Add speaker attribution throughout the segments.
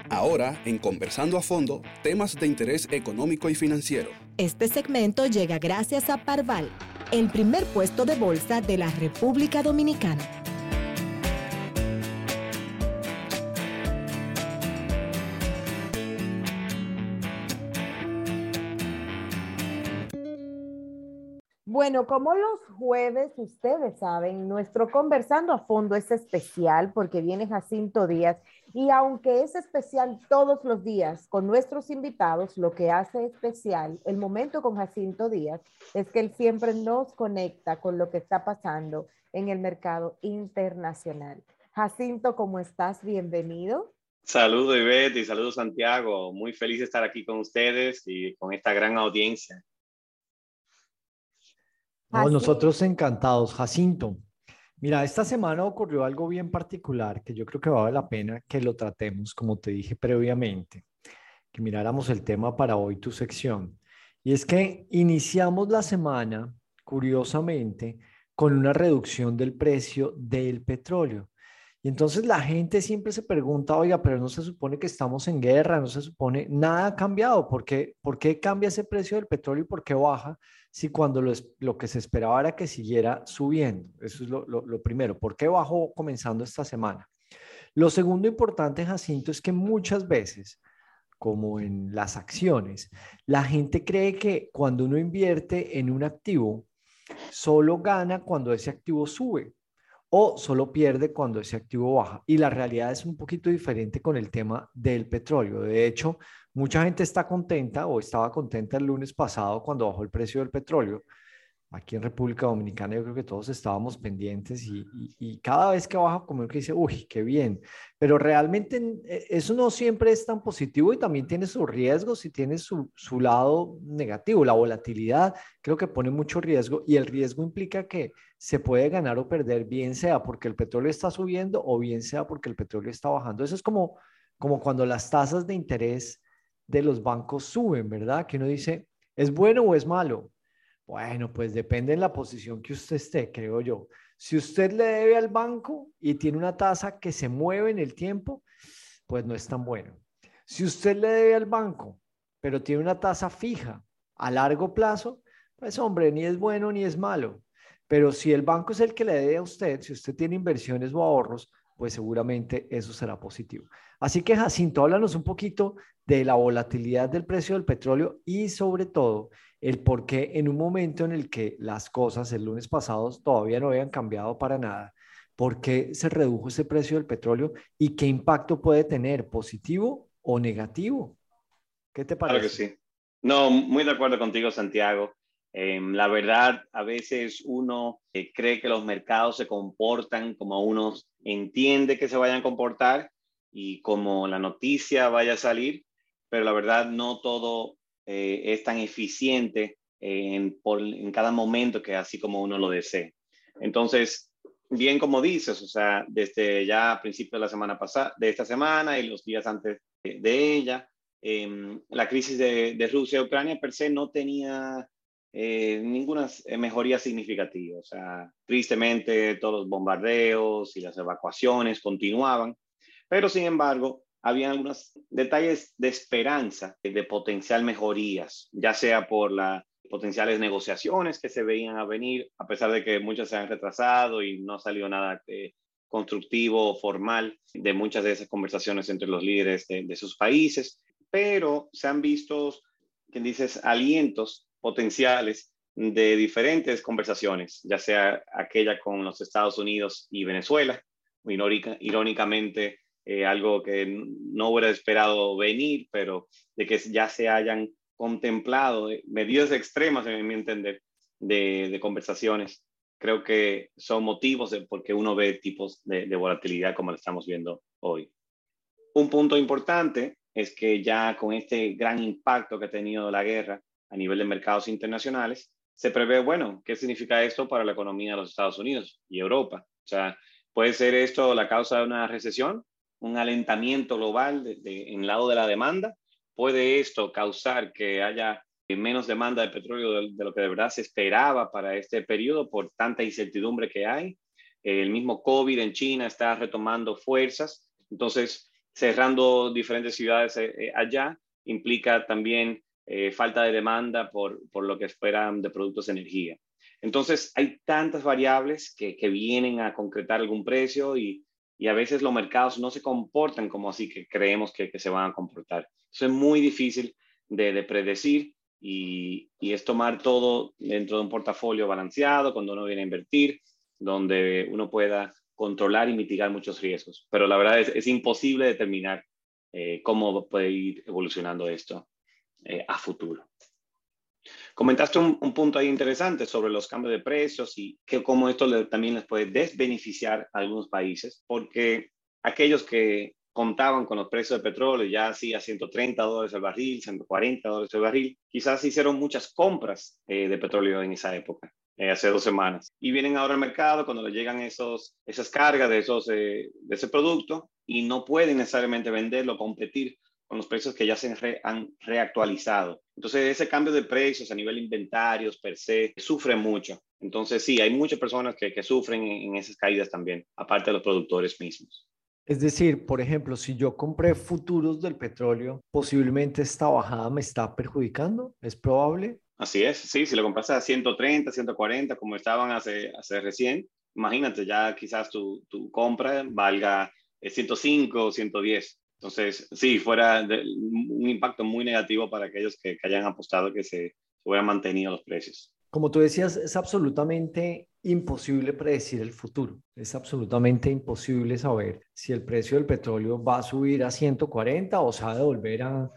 Speaker 1: Ahora, en Conversando a Fondo, temas de interés económico y financiero.
Speaker 2: Este segmento llega gracias a Parval, el primer puesto de bolsa de la República Dominicana. Bueno, como los jueves, ustedes saben, nuestro Conversando a Fondo es especial porque viene Jacinto Díaz y aunque es especial todos los días con nuestros invitados, lo que hace especial el momento con Jacinto Díaz es que él siempre nos conecta con lo que está pasando en el mercado internacional. Jacinto, ¿cómo estás? Bienvenido.
Speaker 3: Saludos Ivette y saludos Santiago. Muy feliz de estar aquí con ustedes y con esta gran audiencia.
Speaker 4: No, nosotros encantados, Jacinto. Mira, esta semana ocurrió algo bien particular que yo creo que vale la pena que lo tratemos, como te dije previamente, que miráramos el tema para hoy, tu sección. Y es que iniciamos la semana, curiosamente, con una reducción del precio del petróleo. Y entonces la gente siempre se pregunta, oiga, pero no se supone que estamos en guerra, no se supone, nada ha cambiado. ¿Por qué cambia ese precio del petróleo y por qué baja si cuando lo que se esperaba era que siguiera subiendo? Eso es lo primero. ¿Por qué bajó comenzando esta semana? Lo segundo importante, Jacinto, es que muchas veces, como en las acciones, la gente cree que cuando uno invierte en un activo, solo gana cuando ese activo sube o solo pierde cuando ese activo baja. Y la realidad es un poquito diferente con el tema del petróleo. De hecho, mucha gente está contenta o estaba contenta el lunes pasado cuando bajó el precio del petróleo. Aquí en República Dominicana yo creo que todos estábamos pendientes y cada vez que baja como que dice, uy, qué bien, pero realmente eso no siempre es tan positivo y también tiene sus riesgos y tiene su lado negativo. La volatilidad creo que pone mucho riesgo y el riesgo implica que se puede ganar o perder, bien sea porque el petróleo está subiendo o bien sea porque el petróleo está bajando. Eso es como cuando las tasas de interés de los bancos suben, ¿verdad? Que uno dice, ¿es bueno o es malo? Bueno, pues depende de la posición que usted esté, creo yo. Si usted le debe al banco y tiene una tasa que se mueve en el tiempo, pues no es tan bueno. Si usted le debe al banco, pero tiene una tasa fija a largo plazo, pues hombre, ni es bueno ni es malo. Pero si el banco es el que le debe a usted, si usted tiene inversiones o ahorros, pues seguramente eso será positivo. Así que Jacinto, háblanos un poquito de la volatilidad del precio del petróleo y sobre todo el por qué en un momento en el que las cosas el lunes pasado todavía no habían cambiado para nada, por qué se redujo ese precio del petróleo y qué impacto puede tener, positivo o negativo. ¿Qué te
Speaker 3: Claro que
Speaker 4: parece?
Speaker 3: sí. No, muy de acuerdo contigo, Santiago. La verdad, a veces uno cree que los mercados se comportan como uno entiende que se vayan a comportar y como la noticia vaya a salir, pero la verdad no todo es tan eficiente en cada momento que así como uno lo desee. Entonces, bien como dices, o sea, desde ya a principios de la semana pasada, de esta semana y los días antes de ella, la crisis de Rusia y Ucrania per se no tenía ninguna mejoría significativa. O sea, tristemente todos los bombardeos y las evacuaciones continuaban, pero sin embargo, había algunos detalles de esperanza, de potencial mejorías, ya sea por las potenciales negociaciones que se veían a venir, a pesar de que muchas se han retrasado y no salió nada constructivo o formal de muchas de esas conversaciones entre los líderes de sus países, pero se han visto, quien dices, alientos potenciales de diferentes conversaciones, ya sea aquella con los Estados Unidos y Venezuela, irónicamente, algo que no hubiera esperado venir, pero de que ya se hayan contemplado medidas extremas, en mi entender, de conversaciones. Creo que son motivos de por qué uno ve tipos de volatilidad como lo estamos viendo hoy. Un punto importante es que ya con este gran impacto que ha tenido la guerra a nivel de mercados internacionales, se prevé, bueno, ¿qué significa esto para la economía de los Estados Unidos y Europa? O sea, ¿puede ser esto la causa de una recesión? ¿Un alentamiento global en el lado de la demanda? ¿Puede esto causar que haya menos demanda de petróleo de lo que de verdad se esperaba para este periodo por tanta incertidumbre que hay? El mismo COVID en China está retomando fuerzas. Entonces, cerrando diferentes ciudades allá, implica también falta de demanda por lo que esperan de productos de energía. Entonces, hay tantas variables que vienen a concretar algún precio y a veces los mercados no se comportan como así que creemos que se van a comportar. Eso es muy difícil de predecir y es tomar todo dentro de un portafolio balanceado cuando uno viene a invertir, donde uno pueda controlar y mitigar muchos riesgos. Pero la verdad es imposible determinar cómo puede ir evolucionando esto a futuro. Comentaste un punto ahí interesante sobre los cambios de precios y que cómo esto también les puede desbeneficiar a algunos países, porque aquellos que contaban con los precios de petróleo ya así a $130 el barril, $140 el barril, quizás hicieron muchas compras de petróleo en esa época. Hace 2 semanas. Y vienen ahora al mercado cuando le llegan esas cargas de ese producto y no pueden necesariamente venderlo, competir con los precios que ya se han reactualizado. Entonces, ese cambio de precios a nivel de inventarios per se sufre mucho. Entonces, sí, hay muchas personas que sufren en esas caídas también, aparte de los productores mismos.
Speaker 4: Es decir, por ejemplo, si yo compré futuros del petróleo, posiblemente esta bajada me está perjudicando. ¿Es probable?
Speaker 3: Así es, sí, si lo compras a 130, 140, como estaban hace recién, imagínate, ya quizás tu compra valga 105 o 110. Entonces, sí, fuera un impacto muy negativo para aquellos que hayan apostado que se hubieran mantenido los precios.
Speaker 4: Como tú decías, es absolutamente imposible predecir el futuro. Es absolutamente imposible saber si el precio del petróleo va a subir a 140 o se va a devolver a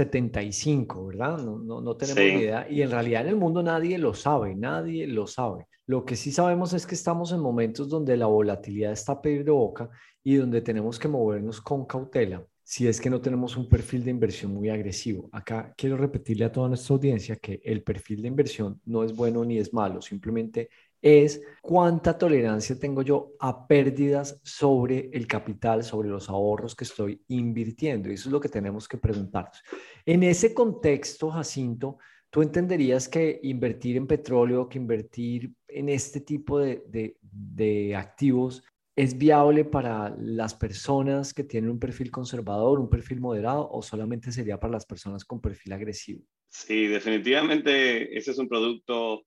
Speaker 4: 75, ¿verdad? No tenemos ni
Speaker 3: Sí.
Speaker 4: idea. Y en realidad en el mundo nadie lo sabe, nadie lo sabe. Lo que sí sabemos es que estamos en momentos donde la volatilidad está a pedir de boca y donde tenemos que movernos con cautela si es que no tenemos un perfil de inversión muy agresivo. Acá quiero repetirle a toda nuestra audiencia que el perfil de inversión no es bueno ni es malo, simplemente es cuánta tolerancia tengo yo a pérdidas sobre el capital, sobre los ahorros que estoy invirtiendo. Y eso es lo que tenemos que preguntarnos. En ese contexto, Jacinto, ¿tú entenderías que invertir en petróleo, que invertir en este tipo de activos es viable para las personas que tienen un perfil conservador, un perfil moderado, o solamente sería para las personas con perfil agresivo?
Speaker 3: Sí, definitivamente ese es un producto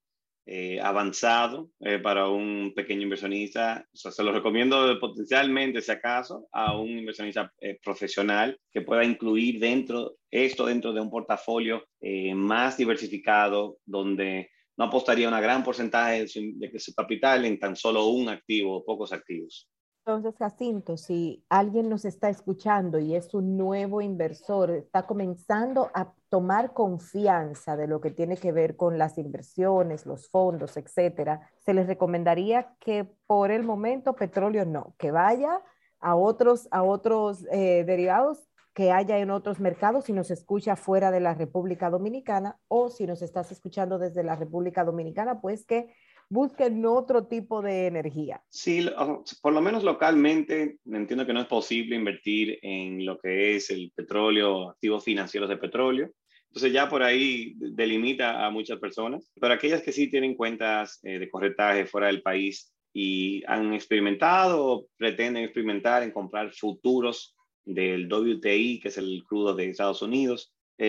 Speaker 3: avanzado para un pequeño inversionista. O sea, se lo recomiendo potencialmente, si acaso, a un inversionista profesional que pueda incluir dentro de un portafolio más diversificado, donde no apostaría una gran porcentaje de su capital en tan solo un activo o pocos activos.
Speaker 2: Entonces, Jacinto, si alguien nos está escuchando y es un nuevo inversor, está comenzando a tomar confianza de lo que tiene que ver con las inversiones, los fondos, etcétera, se les recomendaría que por el momento petróleo no, que vaya a otros derivados que haya en otros mercados si nos escucha fuera de la República Dominicana, o si nos estás escuchando desde la República Dominicana, pues que busquen otro tipo de energía.
Speaker 3: Sí, por lo menos localmente entiendo que no es posible invertir en lo que es el petróleo, activos financieros de petróleo. Entonces ya por ahí delimita a muchas personas, pero aquellas que sí tienen cuentas de corretaje fuera del país y han experimentado o pretenden experimentar en comprar futuros del WTI, que es el crudo de Estados Unidos,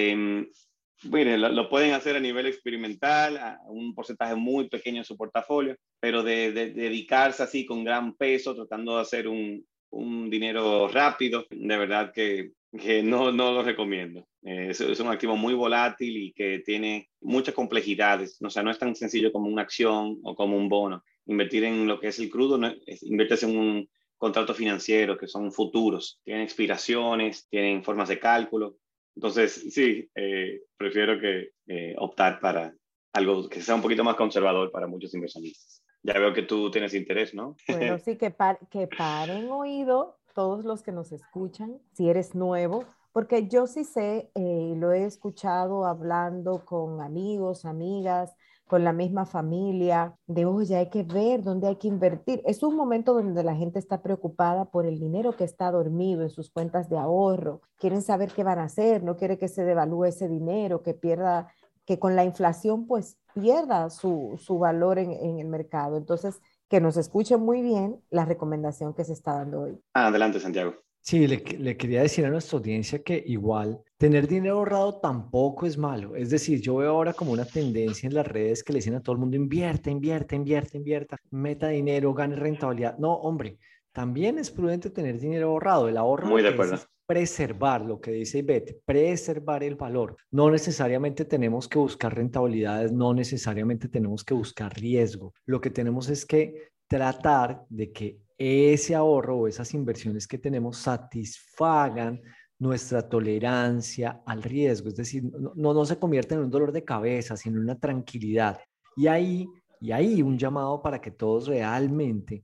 Speaker 3: miren, lo pueden hacer a nivel experimental, a un porcentaje muy pequeño en su portafolio, pero de dedicarse así con gran peso, tratando de hacer un dinero rápido, de verdad que no lo recomiendo. Es un activo muy volátil y que tiene muchas complejidades. O sea, no es tan sencillo como una acción o como un bono. Invertir en lo que es el crudo, no, invertirse en un contrato financiero, que son futuros. Tienen expiraciones, tienen formas de cálculo. Entonces, sí, prefiero que optar para algo que sea un poquito más conservador para muchos inversionistas. Ya veo que tú tienes interés, ¿no?
Speaker 2: Bueno, sí, que paren oído todos los que nos escuchan, si eres nuevo, porque yo sí sé, lo he escuchado hablando con amigos, amigas, con la misma familia, de, oye, hay que ver dónde hay que invertir. Es un momento donde la gente está preocupada por el dinero que está dormido en sus cuentas de ahorro. Quieren saber qué van a hacer, no quiere que se devalúe ese dinero, que pierda, que con la inflación pues pierda su valor en el mercado. Entonces, que nos escuchen muy bien la recomendación que se está dando hoy.
Speaker 3: Adelante, Santiago.
Speaker 4: Sí, le quería decir a nuestra audiencia que igual tener dinero ahorrado tampoco es malo. Es decir, yo veo ahora como una tendencia en las redes que le dicen a todo el mundo, invierta, invierta, invierta, invierta, meta dinero, gane rentabilidad. No, hombre, también es prudente tener dinero ahorrado. El ahorro
Speaker 3: Muy
Speaker 4: lo
Speaker 3: de
Speaker 4: que
Speaker 3: acuerdo.
Speaker 4: es preservar, lo que dice Ivette, preservar el valor. No necesariamente tenemos que buscar rentabilidades, no necesariamente tenemos que buscar riesgo. Lo que tenemos es que tratar de que ese ahorro o esas inversiones que tenemos satisfagan nuestra tolerancia al riesgo, es decir, no se convierte en un dolor de cabeza, sino en una tranquilidad. Y ahí, y ahí un llamado para que todos realmente,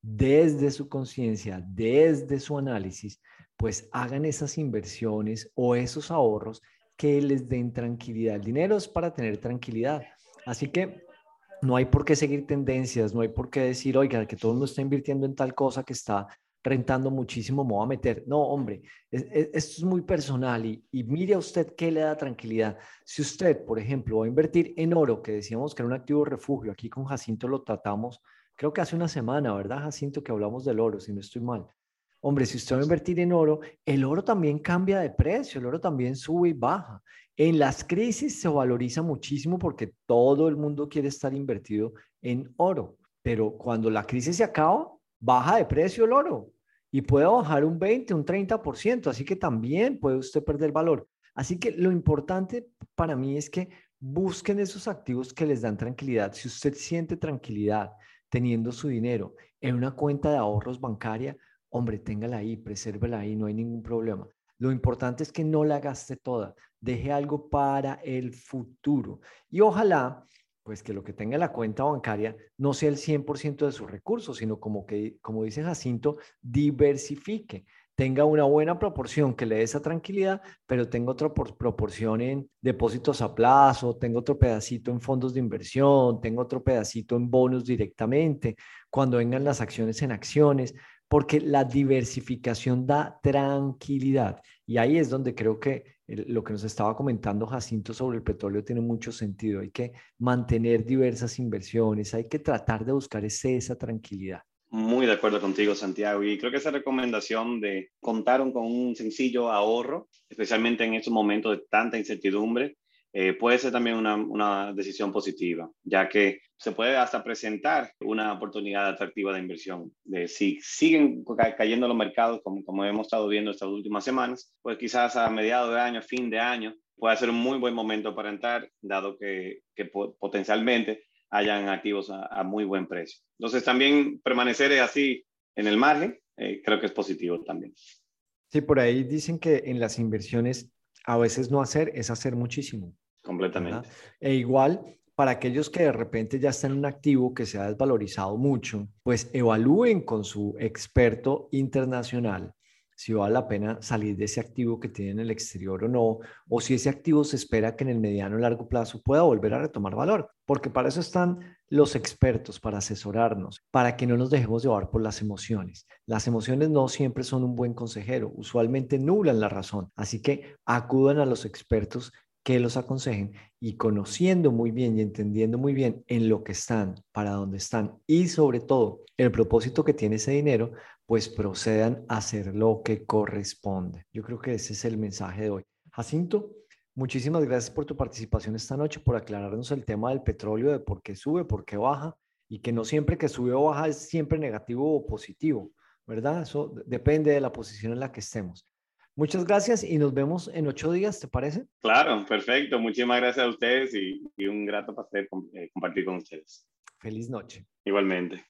Speaker 4: desde su conciencia, desde su análisis, pues hagan esas inversiones o esos ahorros que les den tranquilidad. El dinero es para tener tranquilidad. Así que no hay por qué seguir tendencias, no hay por qué decir, oiga, que todo el mundo está invirtiendo en tal cosa que está rentando muchísimo, me voy a meter. No, hombre, esto es muy personal y mire a usted qué le da tranquilidad. Si usted, por ejemplo, va a invertir en oro, que decíamos que era un activo refugio, aquí con Jacinto lo tratamos, creo que hace una semana, ¿verdad, Jacinto? Que hablamos del oro, si no estoy mal. Hombre, si usted va a invertir en oro, el oro también cambia de precio, el oro también sube y baja. En las crisis se valoriza muchísimo porque todo el mundo quiere estar invertido en oro, pero cuando la crisis se acaba, baja de precio el oro y puede bajar un 20, un 30%, así que también puede usted perder valor. Así que lo importante para mí es que busquen esos activos que les dan tranquilidad. Si usted siente tranquilidad teniendo su dinero en una cuenta de ahorros bancaria, hombre, téngala ahí, presérvela ahí, no hay ningún problema. Lo importante es que no la gaste toda, deje algo para el futuro. Y ojalá, pues que lo que tenga en la cuenta bancaria no sea el 100% de sus recursos, sino como que, como dice Jacinto, diversifique. Tenga una buena proporción que le dé esa tranquilidad, pero tenga otra proporción en depósitos a plazo, tenga otro pedacito en fondos de inversión, tenga otro pedacito en bonos directamente, cuando vengan las acciones en acciones, porque la diversificación da tranquilidad. Y ahí es donde creo que lo que nos estaba comentando Jacinto sobre el petróleo tiene mucho sentido. Hay que mantener diversas inversiones, hay que tratar de buscar esa tranquilidad.
Speaker 3: Muy de acuerdo contigo, Santiago. Y creo que esa recomendación de contar con un sencillo ahorro, especialmente en estos momentos de tanta incertidumbre, puede ser también una decisión positiva, ya que se puede hasta presentar una oportunidad atractiva de inversión. Si siguen cayendo los mercados, como hemos estado viendo estas últimas semanas, pues quizás a mediados de año, fin de año, puede ser un muy buen momento para entrar, dado que potencialmente hayan activos a muy buen precio. Entonces, también permanecer así en el margen, creo que es positivo también.
Speaker 4: Sí, por ahí dicen que en las inversiones a veces no hacer es hacer muchísimo, ¿verdad?
Speaker 3: Completamente.
Speaker 4: E igual, para aquellos que de repente ya están en un activo que se ha desvalorizado mucho, pues evalúen con su experto internacional si vale la pena salir de ese activo que tiene en el exterior o no, o si ese activo se espera que en el mediano o largo plazo pueda volver a retomar valor, porque para eso están los expertos, para asesorarnos, para que no nos dejemos llevar por las emociones. Las emociones no siempre son un buen consejero, usualmente nublan la razón, así que acudan a los expertos que los aconsejen y conociendo muy bien y entendiendo muy bien en lo que están, para dónde están y sobre todo el propósito que tiene ese dinero, pues procedan a hacer lo que corresponde. Yo creo que ese es el mensaje de hoy. Jacinto, muchísimas gracias por tu participación esta noche, por aclararnos el tema del petróleo, de por qué sube, por qué baja y que no siempre que sube o baja es siempre negativo o positivo, ¿verdad? Eso depende de la posición en la que estemos. Muchas gracias y nos vemos en 8 días, ¿te parece?
Speaker 3: Claro, perfecto. Muchísimas gracias a ustedes y un grato placer compartir con ustedes.
Speaker 4: Feliz noche.
Speaker 3: Igualmente.